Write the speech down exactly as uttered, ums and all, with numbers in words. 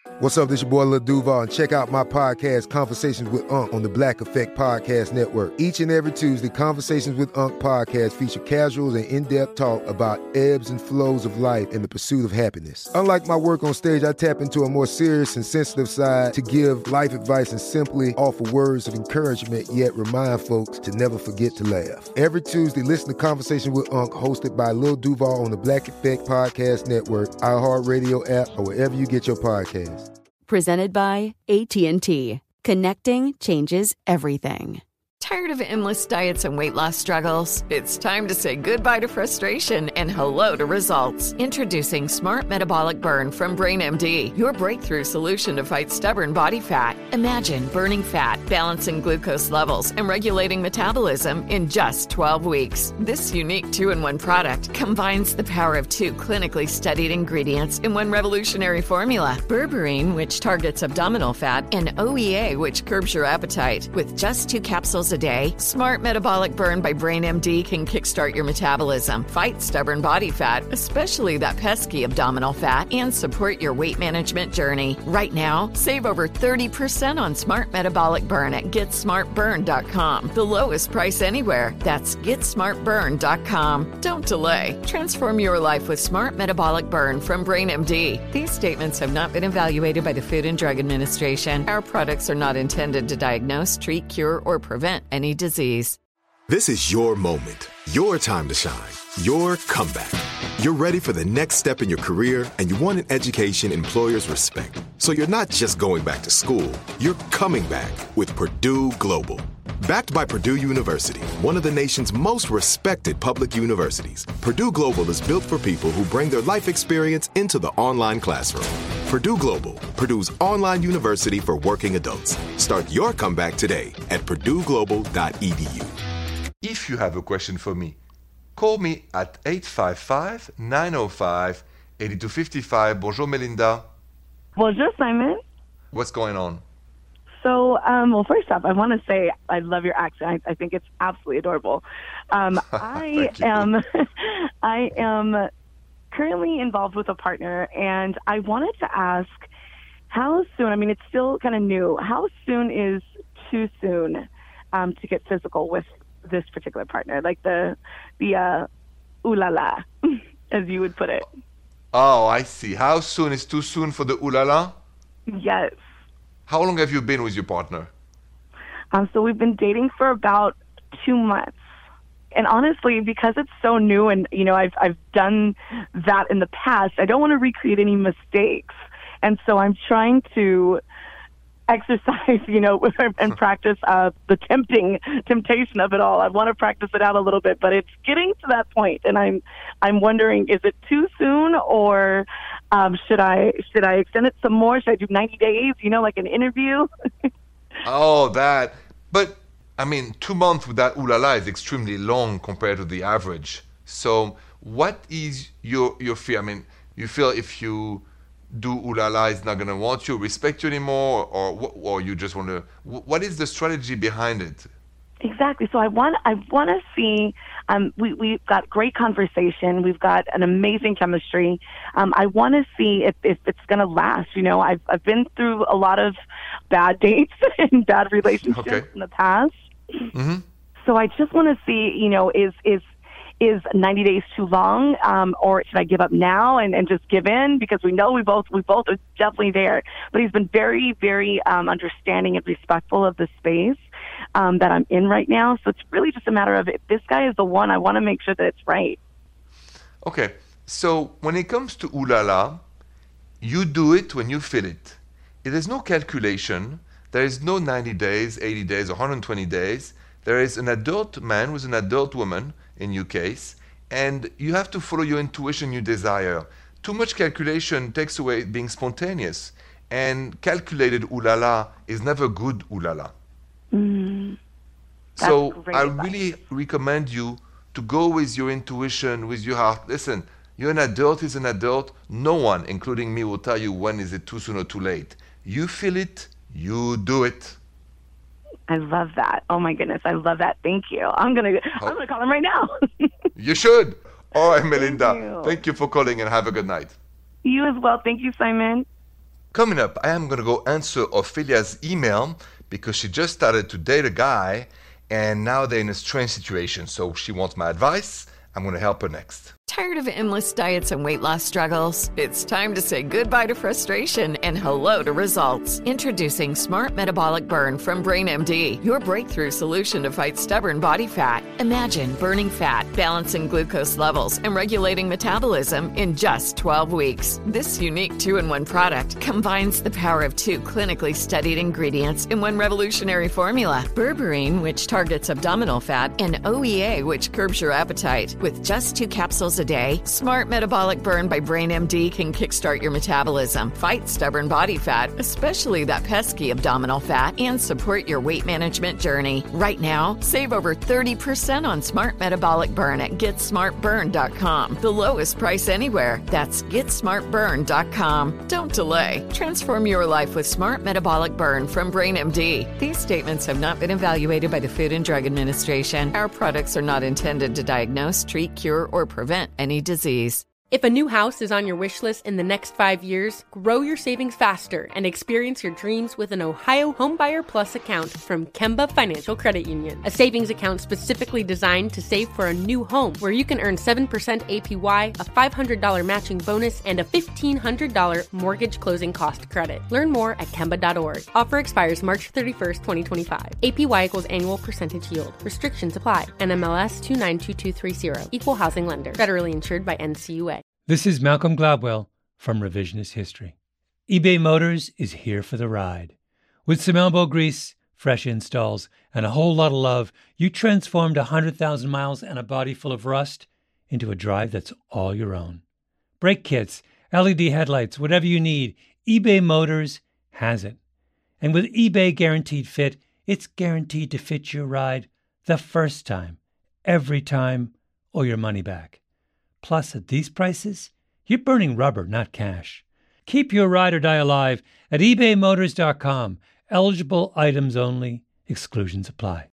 What's up, this your boy Lil Duval, and check out my podcast, Conversations with Unc, on the Black Effect Podcast Network. Each and every Tuesday, Conversations with Unc podcast feature casuals and in-depth talk about ebbs and flows of life and the pursuit of happiness. Unlike my work on stage, I tap into a more serious and sensitive side to give life advice and simply offer words of encouragement, yet remind folks to never forget to laugh. Every Tuesday, listen to Conversations with Unc, hosted by Lil Duval on the Black Effect Podcast Network, iHeartRadio app, or wherever you get your podcasts. Presented by A T and T. Connecting changes everything. Tired of endless diets and weight loss struggles? It's time to say goodbye to frustration and hello to results. Introducing Smart Metabolic Burn from BrainMD, your breakthrough solution to fight stubborn body fat. Imagine burning fat, balancing glucose levels, and regulating metabolism in just twelve weeks. This unique two-in-one product combines the power of two clinically studied ingredients in one revolutionary formula. Berberine, which targets abdominal fat, and O E A, which curbs your appetite. With just two capsules a day, Smart Metabolic Burn by BrainMD can kickstart your metabolism, fight stubborn body fat, especially that pesky abdominal fat, and support your weight management journey. Right now, save over thirty percent on Smart Metabolic Burn at get smart burn dot com. The lowest price anywhere. That's get smart burn dot com. Don't delay. Transform your life with Smart Metabolic Burn from BrainMD. These statements have not been evaluated by the Food and Drug Administration. Our products are not intended to diagnose, treat, cure, or prevent any disease. This is your moment, your time to shine, your comeback. You're ready for the next step in your career, and you want an education employers respect. So you're not just going back to school, you're coming back with Purdue Global. Backed by Purdue University, one of the nation's most respected public universities, Purdue Global is built for people who bring their life experience into the online classroom. Purdue Global, Purdue's online university for working adults. Start your comeback today at purdue global dot e d u. If you have a question for me, call me at eight five five, nine oh five, eight two five five. Bonjour, Melinda. Bonjour, Simon. What's going on? So, um, well, first off, I want to say I love your accent. I, I think it's absolutely adorable. Um, I am, I am currently involved with a partner, and I wanted to ask, how soon? I mean, it's still kind of new. How soon is too soon um, to get physical with this particular partner? Like the the uh, ooh la la, as you would put it. Oh, I see. How soon is too soon for the ooh la la? Yes. How long have you been with your partner? Um, so we've been dating for about two months. And honestly, because it's so new and, you know, I've I've done that in the past, I don't want to recreate any mistakes. And so I'm trying to exercise, you know, and practice uh, the tempting temptation of it all. I want to practice it out a little bit, but it's getting to that point, and I'm I'm wondering, is it too soon, or um, should I should I extend it some more? Should I do ninety days? You know, like an interview. Oh, that. But I mean, two months with that ooh la la is extremely long compared to the average. So, what is your your fear? I mean, you feel if you do ooh la la is not going to want you, respect you anymore, or or you just want to, what is the strategy behind it? Exactly. So I want I want to see, um, we, we've got great conversation. We've got an amazing chemistry. Um, I want to see if, if it's going to last. You know, I've, I've been through a lot of bad dates and bad relationships okay. in the past. Mm-hmm. So I just want to see, you know, is, is, is ninety days too long, um, or should I give up now and, and just give in? Because we know we both we both are definitely there. But he's been very, very um, understanding and respectful of the space um, that I'm in right now. So it's really just a matter of, if this guy is the one, I want to make sure that it's right. Okay. So when it comes to ooh la la, you do it when you feel it. There is no calculation. There is no ninety days, eighty days, or one hundred twenty days. There is an adult man with an adult woman, in your case, and you have to follow your intuition, your desire. Too much calculation takes away being spontaneous, and calculated ooh la la is never good ooh la la. Mm, so I really recommend you to go with your intuition, with your heart. Listen, you're an adult is an adult. No one, including me, will tell you when is it too soon or too late. You feel it, you do it. I love that. Oh my goodness, I love that. Thank you. I'm gonna oh. I'm gonna call him right now. You should. All right, Melinda. Thank you. Thank you for calling, and have a good night. You as well. Thank you, Simon. Coming up, I am going to go answer Ophelia's email because she just started to date a guy and now they're in a strange situation. So she wants my advice. I'm going to help her next. Tired of endless diets and weight loss struggles? It's time to say goodbye to frustration and hello to results. Introducing Smart Metabolic Burn from BrainMD, your breakthrough solution to fight stubborn body fat. Imagine burning fat, balancing glucose levels, and regulating metabolism in just twelve weeks. This unique two-in-one product combines the power of two clinically studied ingredients in one revolutionary formula. Berberine, which targets abdominal fat, and O E A, which curbs your appetite. With just two capsules a day, Smart Metabolic Burn by BrainMD can kickstart your metabolism, fight stubborn body fat, especially that pesky abdominal fat, and support your weight management journey. Right now, save over thirty percent on Smart Metabolic Burn at get smart burn dot com. The lowest price anywhere. That's get smart burn dot com. Don't delay. Transform your life with Smart Metabolic Burn from BrainMD. These statements have not been evaluated by the Food and Drug Administration. Our products are not intended to diagnose, treat, cure, or prevent any disease. If a new house is on your wish list in the next five years, grow your savings faster and experience your dreams with an Ohio Homebuyer Plus account from Kemba Financial Credit Union. A savings account specifically designed to save for a new home where you can earn seven percent A P Y, a five hundred dollars matching bonus, and a fifteen hundred dollars mortgage closing cost credit. Learn more at Kemba dot org. Offer expires March thirty-first, twenty twenty-five. A P Y equals annual percentage yield. Restrictions apply. N M L S two nine two two three zero. Equal housing lender. Federally insured by N C U A. This is Malcolm Gladwell from Revisionist History. eBay Motors is here for the ride. With some elbow grease, fresh installs, and a whole lot of love, you transformed one hundred thousand miles and a body full of rust into a drive that's all your own. Brake kits, L E D headlights, whatever you need, eBay Motors has it. And with eBay Guaranteed Fit, it's guaranteed to fit your ride the first time, every time, or your money back. Plus, at these prices, you're burning rubber, not cash. Keep your ride or die alive at ebay motors dot com. Eligible items only. Exclusions apply.